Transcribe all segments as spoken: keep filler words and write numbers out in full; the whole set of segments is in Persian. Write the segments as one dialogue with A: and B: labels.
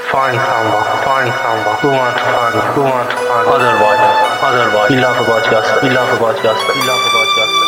A: find someone, find someone who want to find, who want to find. Otherwise, otherwise, we love about yourself, we love about yourself, we love about yourself.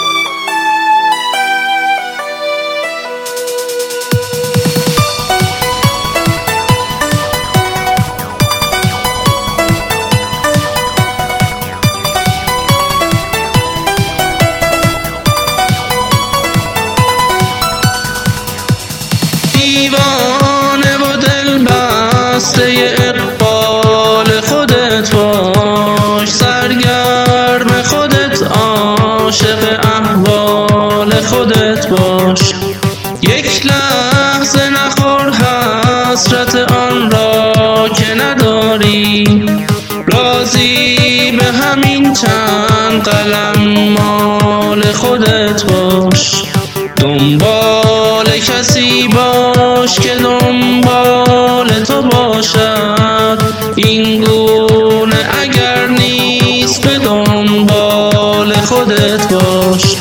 B: دیوانه و دل بسته اقبال خودت باش، سرگرم خودت، عاشق احوال خودت باش. یک لحظه نخور حسرت آن را که نداری، راضی به همین چند قلم مال خودت باش. دنبال کسی باش که دنبال تو باشد، این گونه اگر نیست به دنبال خودت باش.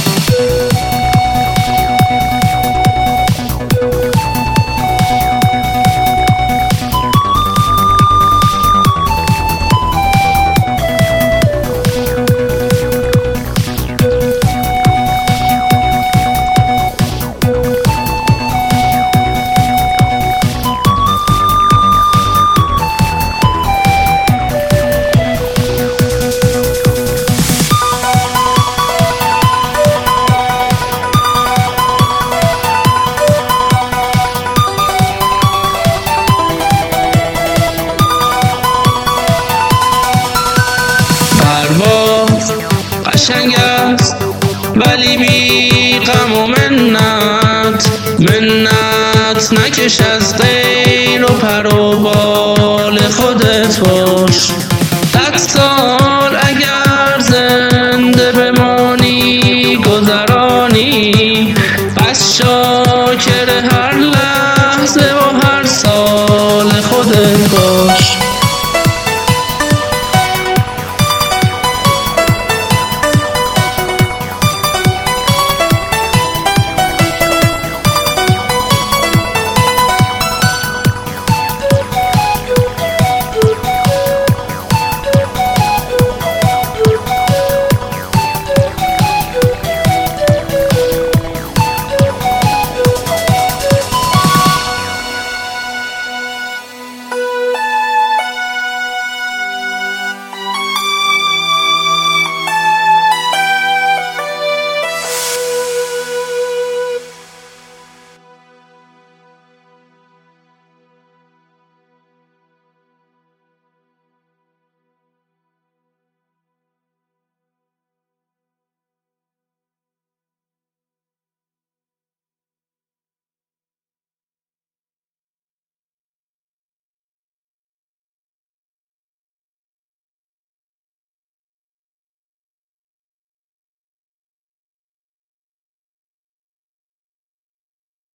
B: قشنگ است ولی بی غم و منت، منت نکش از غیر و پر و بال